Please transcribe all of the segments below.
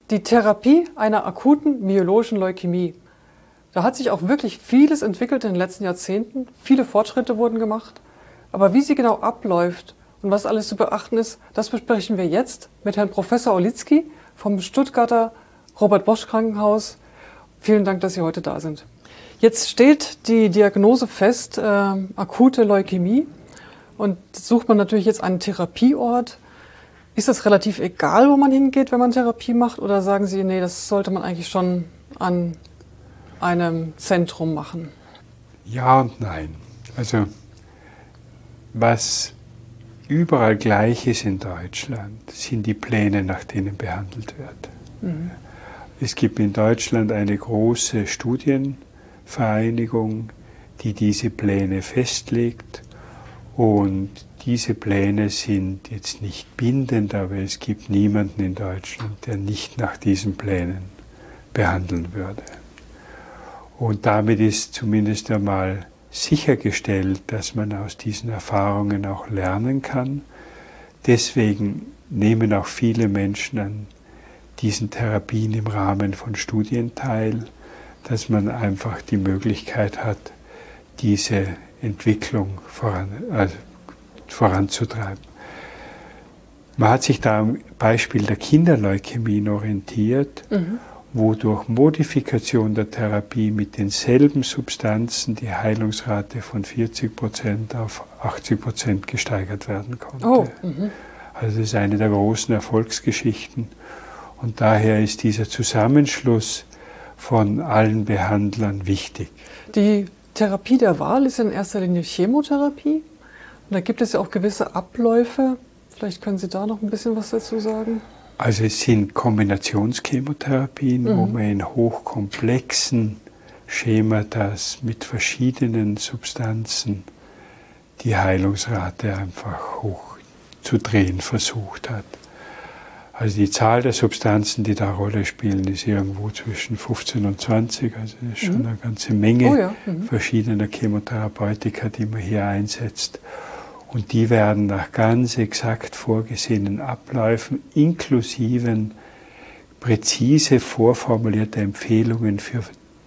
Die Therapie einer akuten myelogischen Leukämie. Da hat sich auch wirklich vieles entwickelt in den letzten Jahrzehnten. Viele Fortschritte wurden gemacht. Aber wie sie genau abläuft und was alles zu beachten ist, das besprechen wir jetzt mit Herrn Professor Olitzky vom Stuttgarter Robert-Bosch-Krankenhaus. Vielen Dank, dass Sie heute da sind. Jetzt steht die Diagnose fest, akute Leukämie. Und sucht man natürlich jetzt einen Therapieort. Ist das relativ egal, wo man hingeht, wenn man Therapie macht? Oder sagen Sie, nee, das sollte man eigentlich schon an einem Zentrum machen? Ja und nein. Also was überall gleich ist in Deutschland, sind die Pläne, nach denen behandelt wird. Mhm. Es gibt in Deutschland eine große Studienvereinigung, die diese Pläne festlegt. Und diese Pläne sind jetzt nicht bindend, aber es gibt niemanden in Deutschland, der nicht nach diesen Plänen behandeln würde. Und damit ist zumindest einmal sichergestellt, dass man aus diesen Erfahrungen auch lernen kann. Deswegen nehmen auch viele Menschen an diesen Therapien im Rahmen von Studien teil, dass man einfach die Möglichkeit hat, diese Entwicklung voranzutreiben. Man hat sich da am Beispiel der Kinderleukämien orientiert, wo durch Modifikation der Therapie mit denselben Substanzen die Heilungsrate von 40% auf 80% gesteigert werden konnte. Oh, also das ist eine der großen Erfolgsgeschichten. Und daher ist dieser Zusammenschluss von allen Behandlern wichtig. Die Therapie der Wahl ist in erster Linie Chemotherapie. Und da gibt es ja auch gewisse Abläufe. Vielleicht können Sie da noch ein bisschen was dazu sagen? Also es sind Kombinationschemotherapien, wo man in hochkomplexen Schematas mit verschiedenen Substanzen die Heilungsrate einfach hochzudrehen versucht hat. Also die Zahl der Substanzen, die da eine Rolle spielen, ist irgendwo zwischen 15 und 20. Also das ist schon eine ganze Menge verschiedener Chemotherapeutika, die man hier einsetzt. Und die werden nach ganz exakt vorgesehenen Abläufen inklusive präzise vorformulierte Empfehlungen für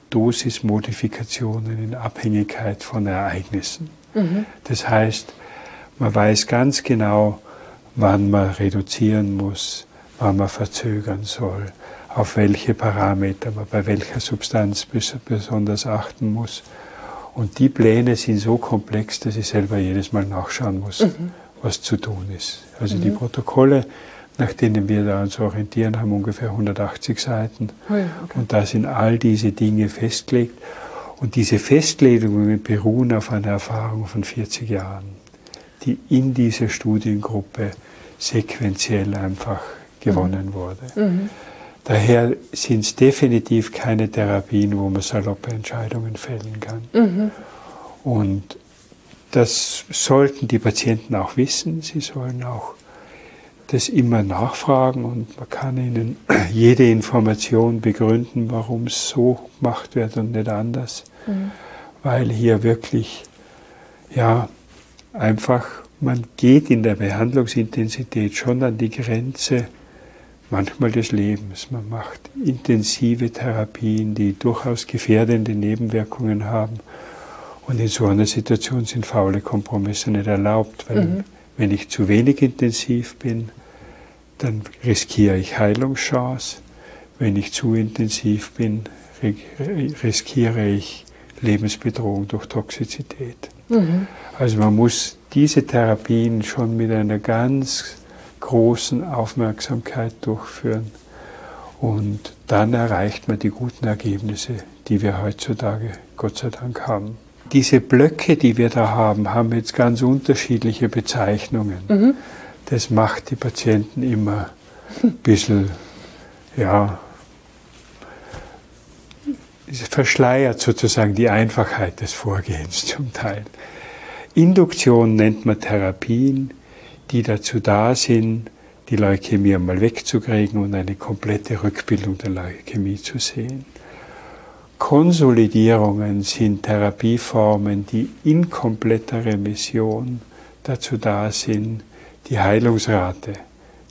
Dosismodifikationen in Abhängigkeit von Ereignissen. Das heißt, man weiß ganz genau, wann man reduzieren muss, wann man verzögern soll, auf welche Parameter man bei welcher Substanz besonders achten muss. Und die Pläne sind so komplex, dass ich selber jedes Mal nachschauen muss, was zu tun ist. Also die Protokolle, nach denen wir da uns orientieren, haben ungefähr 180 Seiten. Und da sind all diese Dinge festgelegt. Und diese Festlegungen beruhen auf einer Erfahrung von 40 Jahren, die in dieser Studiengruppe sequenziell einfach gewonnen wurde. Daher sind es definitiv keine Therapien, wo man saloppe Entscheidungen fällen kann. Und das sollten die Patienten auch wissen. Sie sollen auch das immer nachfragen und man kann ihnen jede Information begründen, warum es so gemacht wird und nicht anders. Weil hier wirklich, ja, einfach, man geht in der Behandlungsintensität schon an die Grenze manchmal des Lebens. Man macht intensive Therapien, die durchaus gefährdende Nebenwirkungen haben. Und in so einer Situation sind faule Kompromisse nicht erlaubt, weil wenn ich zu wenig intensiv bin, dann riskiere ich Heilungschance. Wenn ich zu intensiv bin, riskiere ich Lebensbedrohung durch Toxizität. Also man muss diese Therapien schon mit einer ganz großen Aufmerksamkeit durchführen und dann erreicht man die guten Ergebnisse, die wir heutzutage Gott sei Dank haben. Diese Blöcke, die wir da haben, haben jetzt ganz unterschiedliche Bezeichnungen. Das macht die Patienten immer ein bisschen, ja, verschleiert sozusagen die Einfachheit des Vorgehens zum Teil. Induktion nennt man Therapien, die dazu da sind, die Leukämie einmal wegzukriegen und eine komplette Rückbildung der Leukämie zu sehen. Konsolidierungen sind Therapieformen, die in kompletter Remission dazu da sind, die Heilungsrate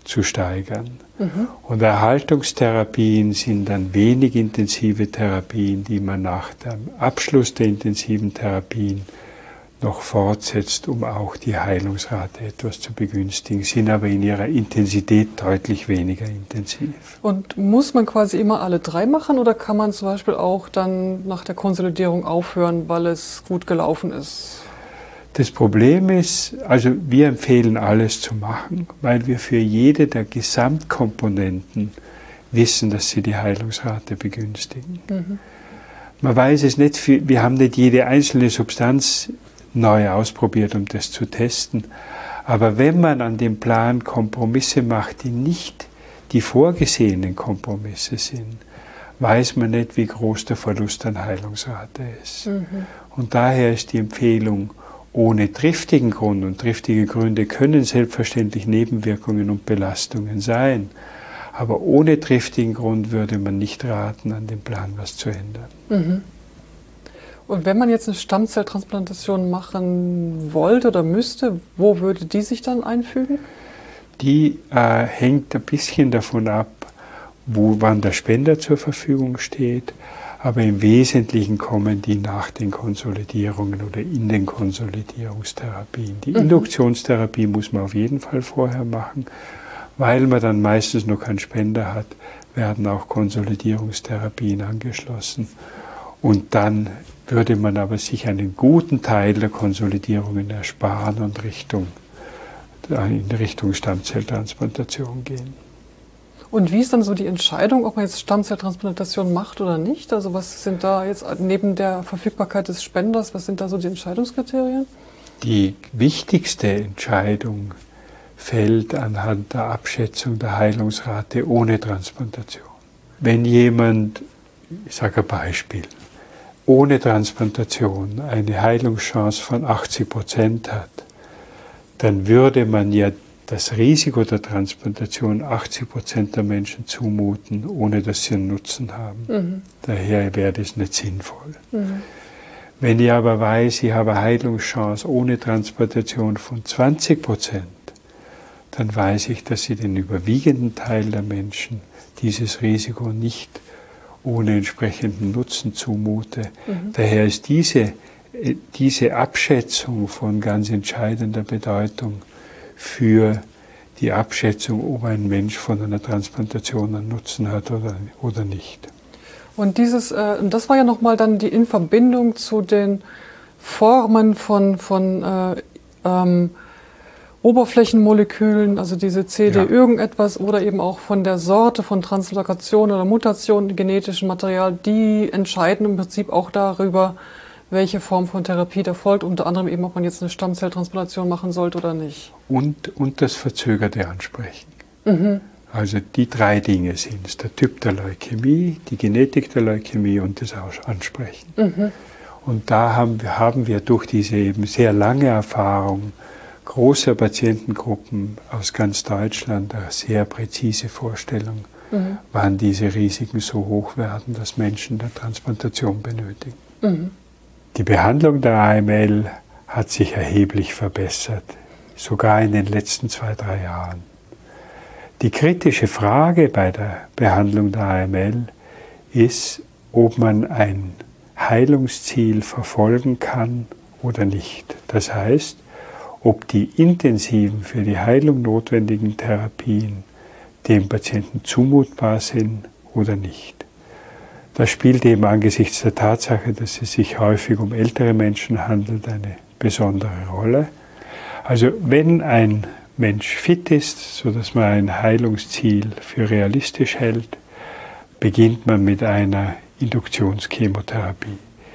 zu steigern. Und Erhaltungstherapien sind dann wenig intensive Therapien, die man nach dem Abschluss der intensiven Therapien noch fortsetzt, um auch die Heilungsrate etwas zu begünstigen, sind aber in ihrer Intensität deutlich weniger intensiv. Und muss man quasi immer alle 3 machen oder kann man zum Beispiel auch dann nach der Konsolidierung aufhören, weil es gut gelaufen ist? Das Problem ist, also wir empfehlen alles zu machen, weil wir für jede der Gesamtkomponenten wissen, dass sie die Heilungsrate begünstigen. Man weiß es nicht, wir haben nicht jede einzelne Substanz neu ausprobiert, um das zu testen. Aber wenn man an dem Plan Kompromisse macht, die nicht die vorgesehenen Kompromisse sind, weiß man nicht, wie groß der Verlust an Heilungsrate ist. Und daher ist die Empfehlung, ohne triftigen Grund, und triftige Gründe können selbstverständlich Nebenwirkungen und Belastungen sein, aber ohne triftigen Grund würde man nicht raten, an dem Plan was zu ändern. Und wenn man jetzt eine Stammzelltransplantation machen wollte oder müsste, wo würde die sich dann einfügen? Die hängt ein bisschen davon ab, wann der Spender zur Verfügung steht, aber im Wesentlichen kommen die nach den Konsolidierungen oder in den Konsolidierungstherapien. Die Induktionstherapie muss man auf jeden Fall vorher machen, weil man dann meistens noch keinen Spender hat, werden auch Konsolidierungstherapien angeschlossen. Und dann würde man aber sich einen guten Teil der Konsolidierungen ersparen und in Richtung Stammzelltransplantation gehen. Und wie ist dann so die Entscheidung, ob man jetzt Stammzelltransplantation macht oder nicht? Also was sind da jetzt neben der Verfügbarkeit des Spenders, was sind da so die Entscheidungskriterien? Die wichtigste Entscheidung fällt anhand der Abschätzung der Heilungsrate ohne Transplantation. Wenn jemand, ich sage ein Beispiel, ohne Transplantation eine Heilungschance von 80% hat, dann würde man ja das Risiko der Transplantation 80% der Menschen zumuten, ohne dass sie einen Nutzen haben. Daher wäre das nicht sinnvoll. Wenn ich aber weiß, ich habe eine Heilungschance ohne Transplantation von 20%, dann weiß ich, dass ich den überwiegenden Teil der Menschen dieses Risiko nicht ohne entsprechenden Nutzen zumute. Daher ist diese Abschätzung von ganz entscheidender Bedeutung für die Abschätzung, ob ein Mensch von einer Transplantation einen Nutzen hat oder nicht. Und das war ja nochmal dann die in Verbindung zu den Formen von Oberflächenmolekülen, also diese CD irgendetwas oder eben auch von der Sorte von Translokation oder Mutation im genetischen Material, die entscheiden im Prinzip auch darüber, welche Form von Therapie da folgt, unter anderem eben, ob man jetzt eine Stammzelltransplantation machen sollte oder nicht. Und das verzögerte Ansprechen. Also die 3 Dinge sind es: der Typ der Leukämie, die Genetik der Leukämie und das Ansprechen. Und da haben wir durch diese eben sehr lange Erfahrung großer Patientengruppen aus ganz Deutschland eine sehr präzise Vorstellung, wann diese Risiken so hoch werden, dass Menschen eine Transplantation benötigen. Die Behandlung der AML hat sich erheblich verbessert, sogar in den letzten 2-3 Jahren. Die kritische Frage bei der Behandlung der AML ist, ob man ein Heilungsziel verfolgen kann oder nicht. Das heißt, ob die intensiven für die Heilung notwendigen Therapien dem Patienten zumutbar sind oder nicht. Das spielt eben angesichts der Tatsache, dass es sich häufig um ältere Menschen handelt, eine besondere Rolle. Also wenn ein Mensch fit ist, sodass man ein Heilungsziel für realistisch hält, beginnt man mit einer Induktionschemotherapie.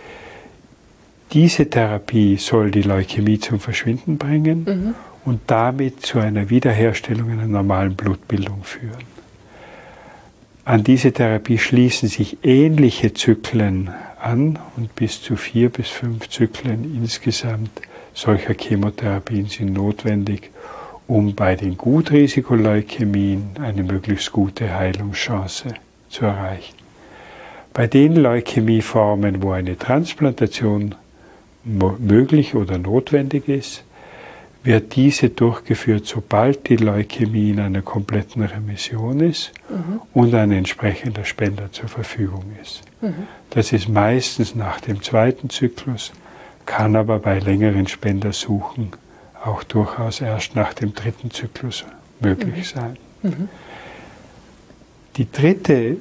Diese Therapie soll die Leukämie zum Verschwinden bringen und damit zu einer Wiederherstellung einer normalen Blutbildung führen. An diese Therapie schließen sich ähnliche Zyklen an und bis zu 4 bis 5 Zyklen insgesamt solcher Chemotherapien sind notwendig, um bei den Gutrisikolaeukämien eine möglichst gute Heilungschance zu erreichen. Bei den Leukämieformen, wo eine Transplantation möglich oder notwendig ist, wird diese durchgeführt, sobald die Leukämie in einer kompletten Remission ist und ein entsprechender Spender zur Verfügung ist. Das ist meistens nach dem zweiten Zyklus, kann aber bei längeren Spendersuchen auch durchaus erst nach dem dritten Zyklus möglich sein. Die dritte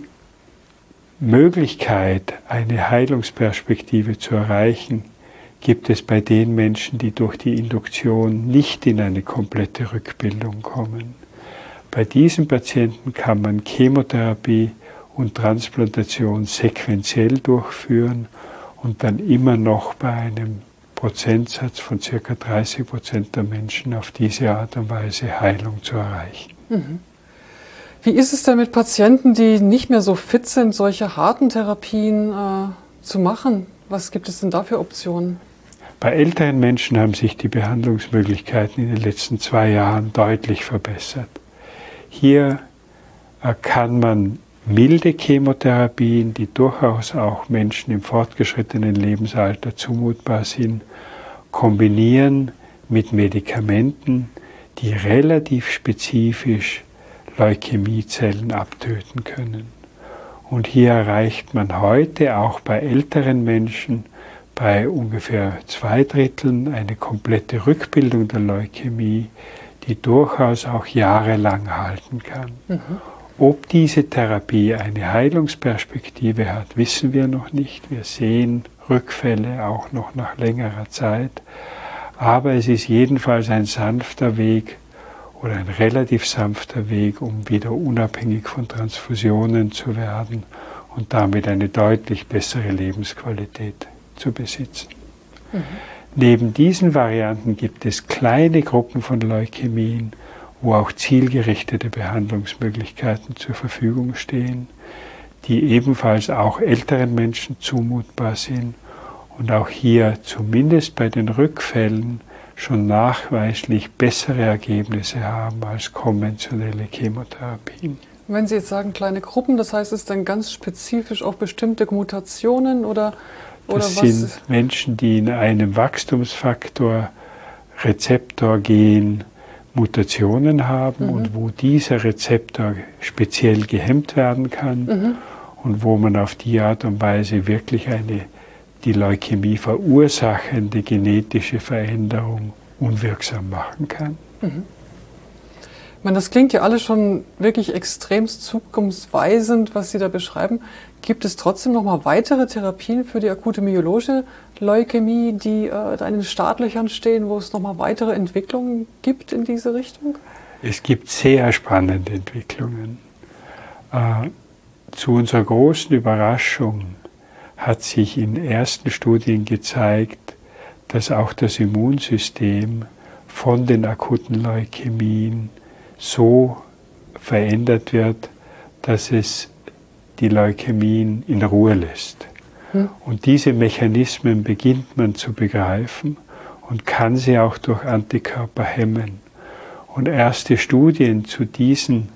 Möglichkeit, eine Heilungsperspektive zu erreichen, gibt es bei den Menschen, die durch die Induktion nicht in eine komplette Rückbildung kommen. Bei diesen Patienten kann man Chemotherapie und Transplantation sequenziell durchführen und dann immer noch bei einem Prozentsatz von ca. 30% der Menschen auf diese Art und Weise Heilung zu erreichen. Wie ist es denn mit Patienten, die nicht mehr so fit sind, solche harten Therapien zu machen? Was gibt es denn da für Optionen? Bei älteren Menschen haben sich die Behandlungsmöglichkeiten in den letzten 2 Jahren deutlich verbessert. Hier kann man milde Chemotherapien, die durchaus auch Menschen im fortgeschrittenen Lebensalter zumutbar sind, kombinieren mit Medikamenten, die relativ spezifisch Leukämiezellen abtöten können. Und hier erreicht man heute auch bei älteren Menschen bei ungefähr 2/3 eine komplette Rückbildung der Leukämie, die durchaus auch jahrelang halten kann. Ob diese Therapie eine Heilungsperspektive hat, wissen wir noch nicht. Wir sehen Rückfälle auch noch nach längerer Zeit. Aber es ist jedenfalls ein sanfter Weg oder ein relativ sanfter Weg, um wieder unabhängig von Transfusionen zu werden und damit eine deutlich bessere Lebensqualität zu besitzen. Neben diesen Varianten gibt es kleine Gruppen von Leukämien, wo auch zielgerichtete Behandlungsmöglichkeiten zur Verfügung stehen, die ebenfalls auch älteren Menschen zumutbar sind und auch hier zumindest bei den Rückfällen schon nachweislich bessere Ergebnisse haben als konventionelle Chemotherapien. Wenn Sie jetzt sagen kleine Gruppen, das heißt, es ist dann ganz spezifisch auf bestimmte Mutationen oder das was? Sind Menschen, die in einem Wachstumsfaktor Rezeptorgen Mutationen haben und wo dieser Rezeptor speziell gehemmt werden kann und wo man auf die Art und Weise wirklich die Leukämie verursachende genetische Veränderung unwirksam machen kann. Ich meine, das klingt ja alles schon wirklich extremst zukunftsweisend, was Sie da beschreiben. Gibt es trotzdem noch mal weitere Therapien für die akute myelogische Leukämie, die da in den Startlöchern stehen, wo es noch mal weitere Entwicklungen gibt in diese Richtung? Es gibt sehr spannende Entwicklungen. Zu unserer großen Überraschung hat sich in ersten Studien gezeigt, dass auch das Immunsystem von den akuten Leukämien so verändert wird, dass es die Leukämien in Ruhe lässt. Und diese Mechanismen beginnt man zu begreifen und kann sie auch durch Antikörper hemmen. Und erste Studien zu diesen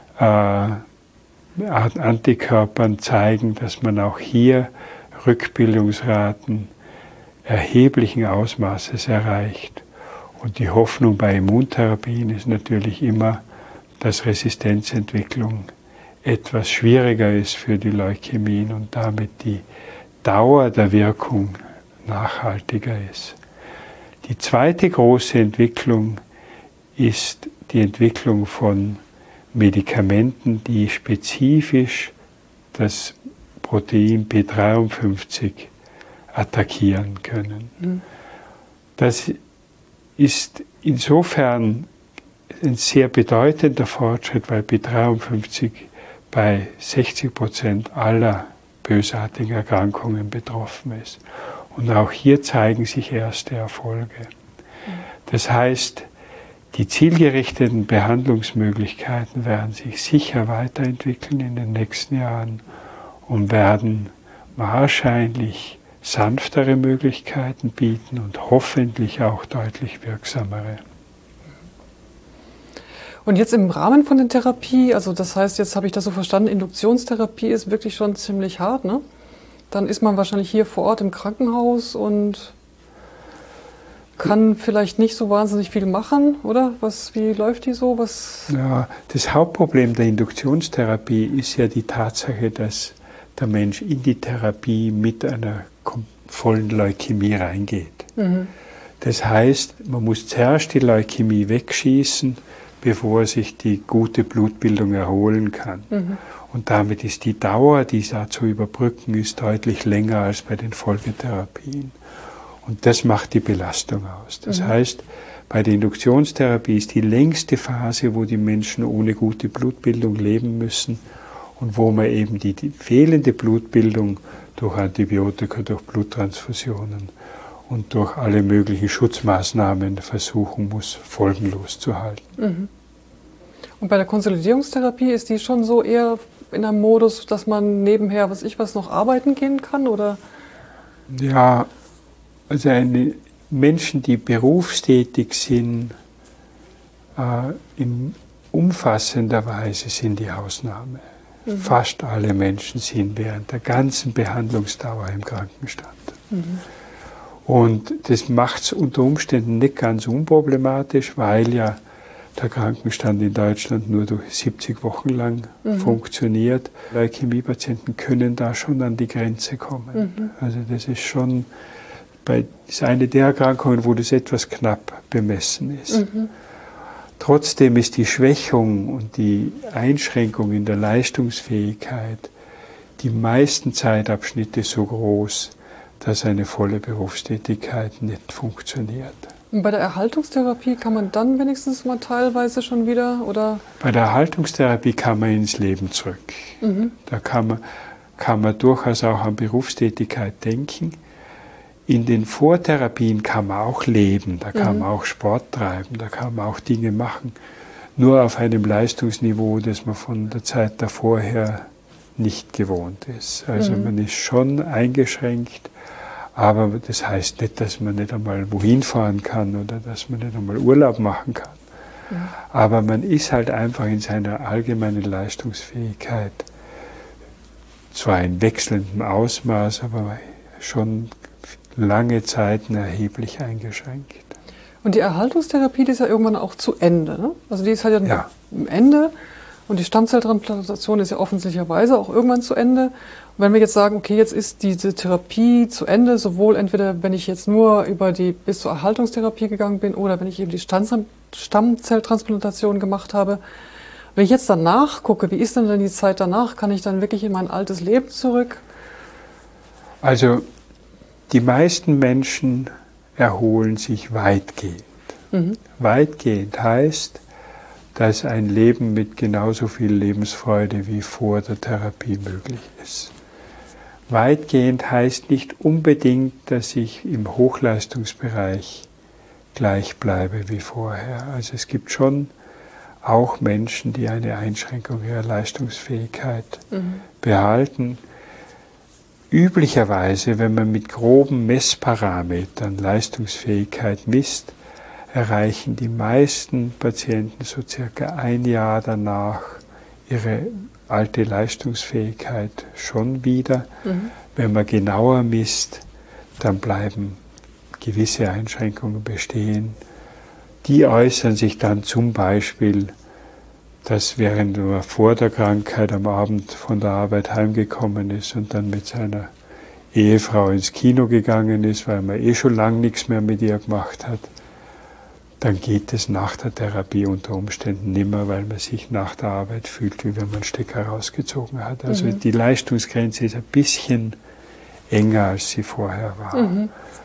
Antikörpern zeigen, dass man auch hier Rückbildungsraten erheblichen Ausmaßes erreicht. Und die Hoffnung bei Immuntherapien ist natürlich immer, dass Resistenzentwicklung etwas schwieriger ist für die Leukämien und damit die Dauer der Wirkung nachhaltiger ist. Die zweite große Entwicklung ist die Entwicklung von Medikamenten, die spezifisch das Protein P53 attackieren können. Das ist insofern ein sehr bedeutender Fortschritt, weil P53 bei 60% aller bösartigen Erkrankungen betroffen ist. Und auch hier zeigen sich erste Erfolge. Das heißt, die zielgerichteten Behandlungsmöglichkeiten werden sich sicher weiterentwickeln in den nächsten Jahren und werden wahrscheinlich sanftere Möglichkeiten bieten und hoffentlich auch deutlich wirksamere. Und jetzt im Rahmen von der Therapie, also das heißt, jetzt habe ich das so verstanden, Induktionstherapie ist wirklich schon ziemlich hart, ne? Dann ist man wahrscheinlich hier vor Ort im Krankenhaus und kann vielleicht nicht so wahnsinnig viel machen, oder? Wie läuft die so? Ja, das Hauptproblem der Induktionstherapie ist ja die Tatsache, dass der Mensch in die Therapie mit einer vollen Leukämie reingeht. Das heißt, man muss zuerst die Leukämie wegschießen, bevor sich die gute Blutbildung erholen kann. Und damit ist die Dauer, die da zu überbrücken ist, deutlich länger als bei den Folgetherapien. Und das macht die Belastung aus. Das heißt, bei der Induktionstherapie ist die längste Phase, wo die Menschen ohne gute Blutbildung leben müssen und wo man eben die fehlende Blutbildung durch Antibiotika, durch Bluttransfusionen und durch alle möglichen Schutzmaßnahmen versuchen muss, folgenlos zu halten. Und bei der Konsolidierungstherapie ist die schon so eher in einem Modus, dass man nebenher, was noch arbeiten gehen kann, oder? Ja, also Menschen, die berufstätig sind, in umfassender Weise sind die Ausnahme. Fast alle Menschen sind während der ganzen Behandlungsdauer im Krankenstand. Und das macht es unter Umständen nicht ganz unproblematisch, weil ja der Krankenstand in Deutschland nur durch 70 Wochen lang funktioniert. Leukämiepatienten können da schon an die Grenze kommen. Also das ist schon ist eine der Erkrankungen, wo das etwas knapp bemessen ist. Trotzdem ist die Schwächung und die Einschränkung in der Leistungsfähigkeit die meisten Zeitabschnitte so groß, dass eine volle Berufstätigkeit nicht funktioniert. Und bei der Erhaltungstherapie kann man dann wenigstens mal teilweise schon wieder, oder? Bei der Erhaltungstherapie kann man ins Leben zurück. Da kann man durchaus auch an Berufstätigkeit denken. In den Vortherapien kann man auch leben, da kann man auch Sport treiben, da kann man auch Dinge machen. Nur auf einem Leistungsniveau, das man von der Zeit davor her nicht gewohnt ist. Also man ist schon eingeschränkt, aber das heißt nicht, dass man nicht einmal wohin fahren kann oder dass man nicht einmal Urlaub machen kann. Aber man ist halt einfach in seiner allgemeinen Leistungsfähigkeit zwar in wechselndem Ausmaß, aber schon lange Zeiten erheblich eingeschränkt. Und die Erhaltungstherapie, die ist ja irgendwann auch zu Ende, ne? Also die ist halt ja am Ende und die Stammzelltransplantation ist ja offensichtlicherweise auch irgendwann zu Ende. Und wenn wir jetzt sagen, okay, jetzt ist diese Therapie zu Ende, sowohl entweder, wenn ich jetzt nur bis zur Erhaltungstherapie gegangen bin oder wenn ich eben die Stammzelltransplantation gemacht habe. Wenn ich jetzt danach gucke, wie ist denn dann die Zeit danach? Kann ich dann wirklich in mein altes Leben zurück? Also die meisten Menschen erholen sich weitgehend. Weitgehend heißt, dass ein Leben mit genauso viel Lebensfreude wie vor der Therapie möglich ist. Weitgehend heißt nicht unbedingt, dass ich im Hochleistungsbereich gleich bleibe wie vorher. Also es gibt schon auch Menschen, die eine Einschränkung ihrer Leistungsfähigkeit behalten. Üblicherweise, wenn man mit groben Messparametern Leistungsfähigkeit misst, erreichen die meisten Patienten so circa ein Jahr danach ihre alte Leistungsfähigkeit schon wieder. Wenn man genauer misst, dann bleiben gewisse Einschränkungen bestehen. Die äußern sich dann zum Beispiel, dass während man vor der Krankheit am Abend von der Arbeit heimgekommen ist und dann mit seiner Ehefrau ins Kino gegangen ist, weil man schon lange nichts mehr mit ihr gemacht hat, dann geht es nach der Therapie unter Umständen nimmer, weil man sich nach der Arbeit fühlt, wie wenn man einen Stecker rausgezogen hat. Also die Leistungsgrenze ist ein bisschen enger, als sie vorher war.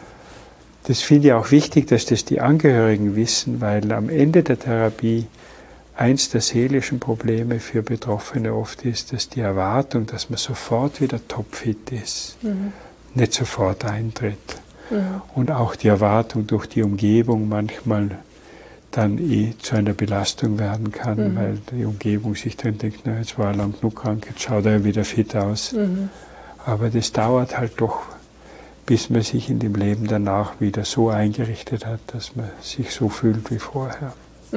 Das finde ich auch wichtig, dass das die Angehörigen wissen, weil am Ende der Therapie eins der seelischen Probleme für Betroffene oft ist, dass die Erwartung, dass man sofort wieder topfit ist, nicht sofort eintritt. Und auch die Erwartung durch die Umgebung manchmal dann zu einer Belastung werden kann, weil die Umgebung sich dann denkt, na, jetzt war er lang genug krank, jetzt schaut er wieder fit aus. Aber das dauert halt doch, bis man sich in dem Leben danach wieder so eingerichtet hat, dass man sich so fühlt wie vorher.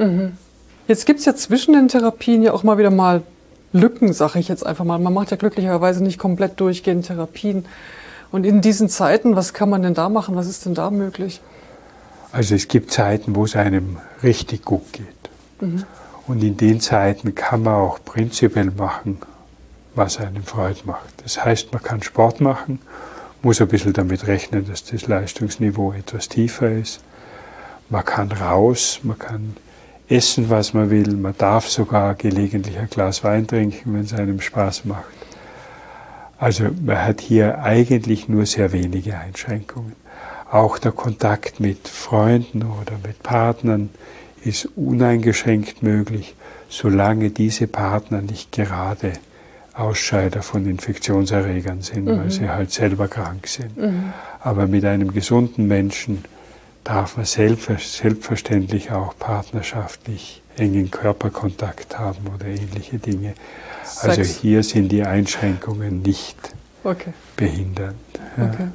Jetzt gibt es ja zwischen den Therapien ja auch mal wieder mal Lücken, sage ich jetzt einfach mal. Man macht ja glücklicherweise nicht komplett durchgehend Therapien. Und in diesen Zeiten, was kann man denn da machen? Was ist denn da möglich? Also es gibt Zeiten, wo es einem richtig gut geht. Mhm. Und in den Zeiten kann man auch prinzipiell machen, was einem Freude macht. Das heißt, man kann Sport machen, muss ein bisschen damit rechnen, dass das Leistungsniveau etwas tiefer ist. Man kann raus, man kann essen, was man will, man darf sogar gelegentlich ein Glas Wein trinken, wenn es einem Spaß macht. Also man hat hier eigentlich nur sehr wenige Einschränkungen. Auch der Kontakt mit Freunden oder mit Partnern ist uneingeschränkt möglich, solange diese Partner nicht gerade Ausscheider von Infektionserregern sind, weil sie halt selber krank sind. Aber mit einem gesunden Menschen darf man selbstverständlich auch partnerschaftlich engen Körperkontakt haben oder ähnliche Dinge. Also hier sind die Einschränkungen nicht behindernd. Ja. Okay.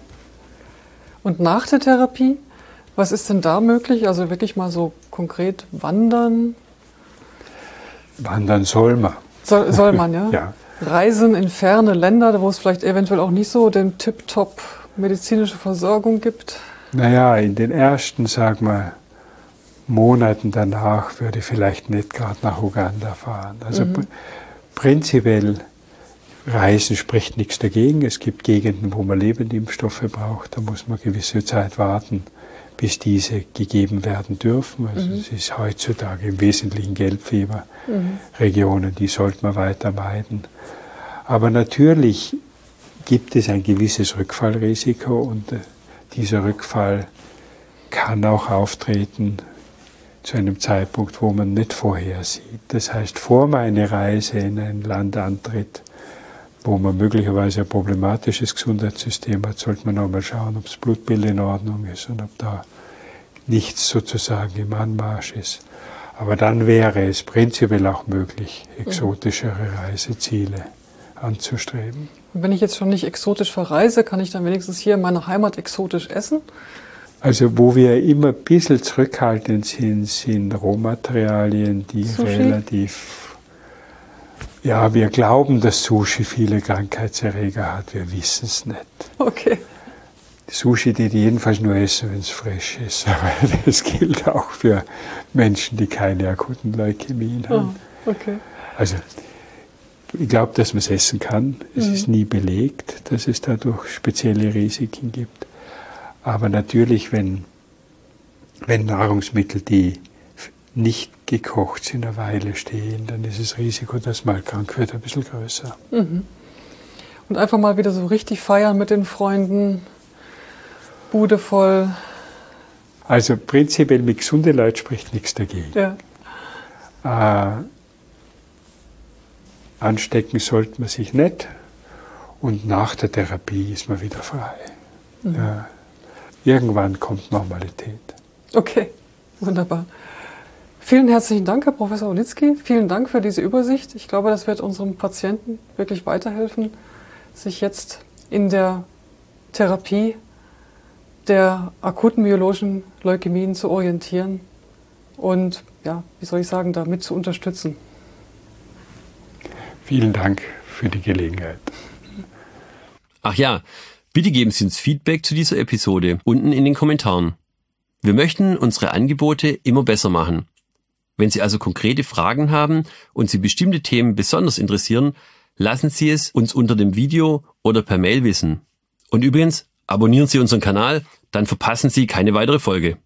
Und nach der Therapie, was ist denn da möglich? Also wirklich mal so konkret wandern? Wandern soll man. Soll man, ja? Ja. Reisen in ferne Länder, wo es vielleicht eventuell auch nicht so den Tip-Top medizinische Versorgung gibt? Naja, in den ersten, sag mal, Monaten danach würde ich vielleicht nicht gerade nach Uganda fahren. Also prinzipiell Reisen spricht nichts dagegen. Es gibt Gegenden, wo man Lebendimpfstoffe braucht. Da muss man gewisse Zeit warten, bis diese gegeben werden dürfen. Also es ist heutzutage im Wesentlichen Gelbfieberregionen, die sollte man weiter meiden. Aber natürlich gibt es ein gewisses Rückfallrisiko und dieser Rückfall kann auch auftreten zu einem Zeitpunkt, wo man nicht vorhersieht. Das heißt, vor man eine Reise in ein Land antritt, wo man möglicherweise ein problematisches Gesundheitssystem hat, sollte man auch mal schauen, ob das Blutbild in Ordnung ist und ob da nichts sozusagen im Anmarsch ist. Aber dann wäre es prinzipiell auch möglich, exotischere Reiseziele anzustreben. Und wenn ich jetzt schon nicht exotisch verreise, kann ich dann wenigstens hier in meiner Heimat exotisch essen? Also wo wir immer ein bisschen zurückhaltend sind Rohmaterialien, die relativ... Ja, wir glauben, dass Sushi viele Krankheitserreger hat, wir wissen es nicht. Okay. Sushi, die jedenfalls nur essen, wenn es frisch ist. Aber das gilt auch für Menschen, die keine akuten Leukämien haben. Oh, okay. Also ich glaube, dass man es essen kann. Es ist nie belegt, dass es dadurch spezielle Risiken gibt. Aber natürlich, wenn Nahrungsmittel, die nicht gekocht sind, eine Weile stehen, dann ist das Risiko, dass man krank wird, ein bisschen größer. Und einfach mal wieder so richtig feiern mit den Freunden, Bude voll. Also prinzipiell mit gesunden Leuten spricht nichts dagegen. Ja. Anstecken sollte man sich nicht und nach der Therapie ist man wieder frei. Ja. Irgendwann kommt Normalität. Okay, wunderbar. Vielen herzlichen Dank, Herr Professor Olitzky. Vielen Dank für diese Übersicht. Ich glaube, das wird unserem Patienten wirklich weiterhelfen, sich jetzt in der Therapie der akuten myologischen Leukämien zu orientieren und, ja, wie soll ich sagen, damit zu unterstützen. Vielen Dank für die Gelegenheit. Ach ja, bitte geben Sie uns Feedback zu dieser Episode unten in den Kommentaren. Wir möchten unsere Angebote immer besser machen. Wenn Sie also konkrete Fragen haben und Sie bestimmte Themen besonders interessieren, lassen Sie es uns unter dem Video oder per Mail wissen. Und übrigens, abonnieren Sie unseren Kanal, dann verpassen Sie keine weitere Folge.